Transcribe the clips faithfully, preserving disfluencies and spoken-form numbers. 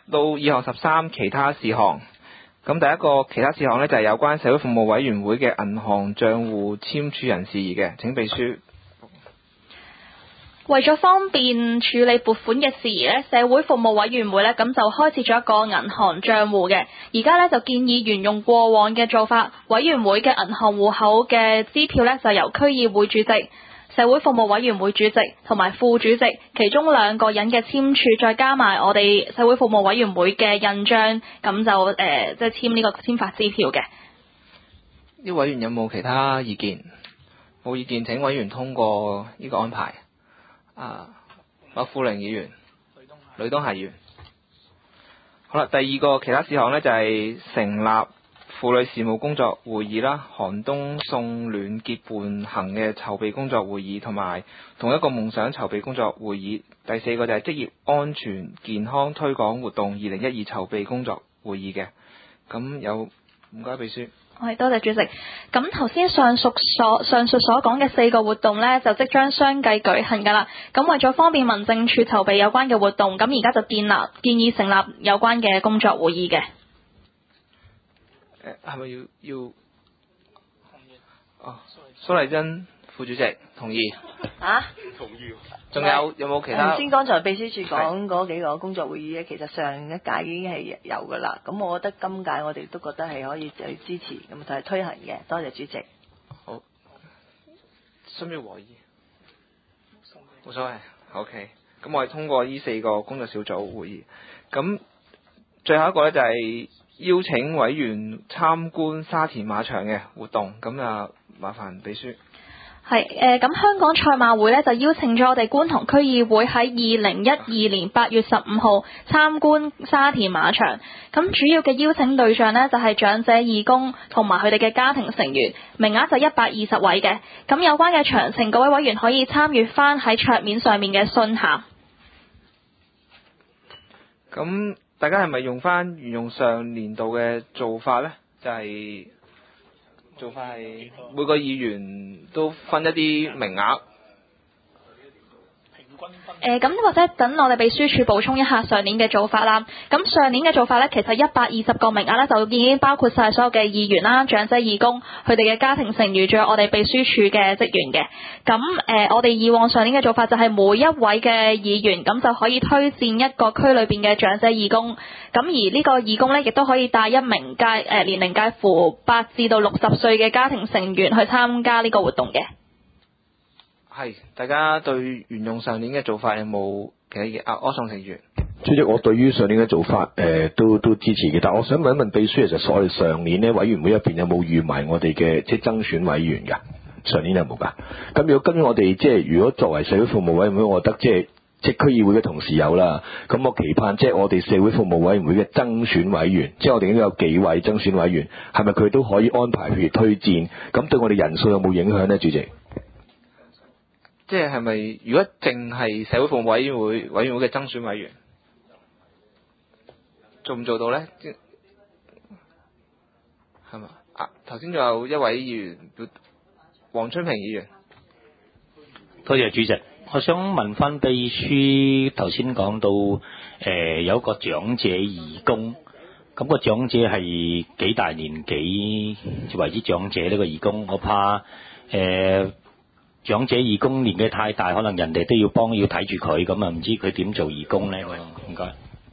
到二項十三其他事項。咁第一個其他事項呢，就係有關社會服務委員會嘅銀行帳戶簽署人事宜嘅，請秘書。 為咗方便處理撥款嘅事宜咧，社會服務委員會咧咁就開設咗一個銀行帳戶嘅。而家咧就建議沿用過往嘅做法，委員會嘅銀行戶口嘅支票咧就由區議會主席、社會服務委員會主席同埋副主席其中兩個人嘅簽署，再加埋我哋社會服務委員會嘅印章，咁就誒即係簽呢個簽發支票嘅。 呢委員有冇其他意見？冇意見，請委員通過呢個安排。啊，麥富玲議員、呂東霞議員。好啦，第二個其他事項呢，就係、是、成立婦女事務工作會議啦，寒冬送暖結伴行嘅籌備工作會議，同埋同一個夢想籌備工作會議。第四個就係職業安全健康推廣活動二零一二籌備工作會議嘅。咁有唔該秘書。 係，多謝主席。咁頭先上述所上述所講嘅四個活動呢，就即將相繼舉行㗎啦。咁為咗方便民政處籌備有關嘅活動，咁而家就建立建議成立有關嘅工作會議嘅。 誒係咪要要？哦，蘇麗珍副主席同意。 啊？ 同意。 仲有有冇其他？ 先剛才秘書處講嗰幾個工作會議咧，其實上一屆已經係有㗎啦。咁我覺得今屆我哋都覺得係可以去支持，咁就係推行嘅。多謝主席。 好。需唔需要和議？冇所謂。OK。咁我哋通過呢四個工作小組會議。咁最後一個咧就係邀請委員參觀沙田馬場嘅活動。咁啊，麻煩秘書。 係誒，咁、呃、香港賽馬會咧就邀請咗我哋觀塘區議會喺二零一二年八月十五號參觀沙田馬場。咁主要嘅邀請對象呢，就係、是、長者義工同埋佢哋嘅家庭成員，名額就一百二十位嘅。咁有關嘅詳情，各位委員可以參閱翻喺桌面上面嘅信函。 咁大家係咪用翻沿用上年度嘅做法呢？就係、是。做法係每個議員都分一啲名額。 誒咁、呃、或者等我哋秘書處補充一下上年嘅做法啦。咁上年嘅做法呢，其實一百二十個名額呢，就已經包括晒所有嘅議員啦、長者義工、佢哋嘅家庭成員，仲有我哋秘書處嘅職員嘅。咁誒、呃，我哋以往上年嘅做法就係每一位嘅議員咁就可以推薦一個區裏邊嘅長者義工。咁而呢個義工呢，亦都可以帶一名介誒、呃、年齡介乎八至到六十歲嘅家庭成員去參加呢個活動嘅。 係，大家對沿用上年嘅做法有冇其他意見？啊，柯創盛議員。 主席，我對於上年嘅做法，誒、呃、都都支持嘅。但係我想問一問秘書，其實我哋上年咧委員會入邊有冇預埋我哋嘅即係增選委員㗎？上年有冇㗎？咁如果跟住我哋即係如果作為社會服務委員會，我覺得即係即係區議會嘅同事有啦。咁我期盼即係我哋社會服務委員會嘅增選委員，即係我哋應該有幾位增選委員，係咪佢都可以安排譬如推薦？咁對我哋人數有冇影響呢？主席？ 即係係咪如果淨係社會服務委員會委員會嘅增選委員，做唔做到呢？係嘛？啊，頭先仲有一位議員，黃春平議員。 多謝主席，我想問翻秘書頭先講到誒、呃、有一個長者義工，咁、個長者係幾大年紀為之長者呢個義工？我怕誒。呃長者義工年紀太大，可能人哋都要幫要睇住佢，咁啊唔知佢點做義工呢？唔該。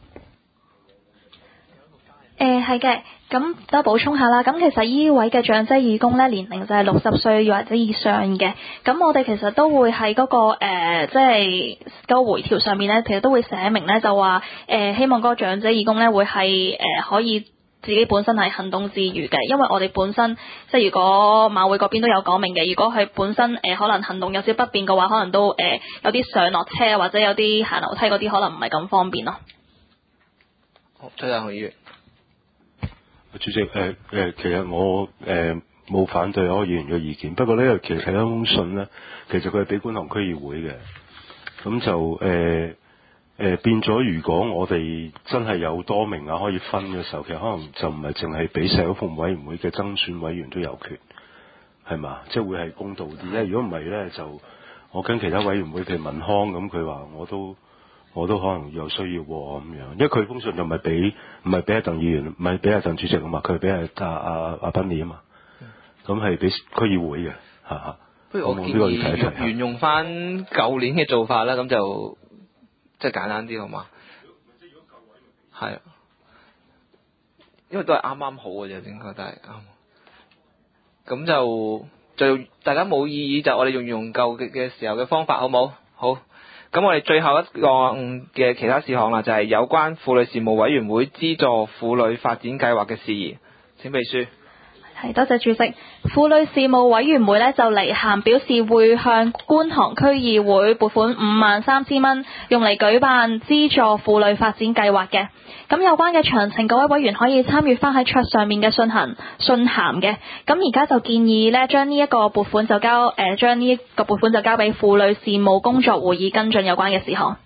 誒係嘅，咁都補充下啦。咁其實呢位嘅長者義工咧，年齡就係六十歲或者以上嘅。咁我哋其實都會喺嗰、嗰個誒，即係嗰個回條上面咧，其實都會寫明咧，就話誒、呃、希望嗰個長者義工咧會係誒、呃、可以。自己本身係行動自如嘅，因為我哋本身即係如果馬會嗰邊都有講明嘅，如果佢本身誒、呃、可能行動有少不便嘅話，可能都誒、呃、有啲上落車或者有啲行樓梯嗰啲，可能唔係咁方便咯。 好，崔振雄議員。 主席，誒、呃、誒、呃，其實我誒冇、呃、反對嗰個議員嘅意見，不過呢，其實係一封信咧，其實佢係俾觀塘區議會嘅，咁就誒。呃誒、呃、變咗，如果我哋真係有多名額可以分嘅時候，其實可能就唔係淨係俾社會服務委員會嘅增選委員都有權，係嘛？即係會係公道啲咧。如果唔係咧，就我跟其他委員會譬如民康咁，佢話我都我都可能有需要喎咁樣，因為佢封信就唔係俾唔係俾阿鄧議員，唔係俾阿鄧主席啊嘛，佢係俾阿阿阿阿賓尼啊嘛，咁係俾區議會嘅嚇嚇。 不如我建呢個要睇一睇議沿用翻舊年嘅做法啦，咁就即係簡單啲好嘛？係啊，因為都係啱啱好嘅啫，應該都係啱。咁就就大家冇異議，就我哋用用舊嘅嘅時候嘅方法，好冇？好。咁我哋最後一個嘅其他事項啦，就係有關婦女事務委員會資助婦女發展計劃嘅事宜。請秘書。 係，多謝主席。婦女事務委員會呢就嚟函表示會向觀塘區議會撥款五萬三千蚊，用嚟舉辦資助婦女發展計劃嘅。咁有關嘅詳情，各位委員可以參閱翻喺桌上面嘅信函信函嘅。咁而家就建議呢，將呢一個撥款就交誒，將呢一個撥款就交俾婦女事務工作會議跟進有關嘅事項。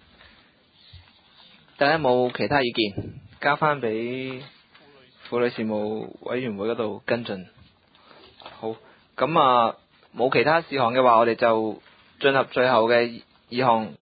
大家冇其他意見，交翻俾婦女事務委員會嗰度跟進。好，咁啊冇其他事項嘅話，我哋就進入最後嘅議項。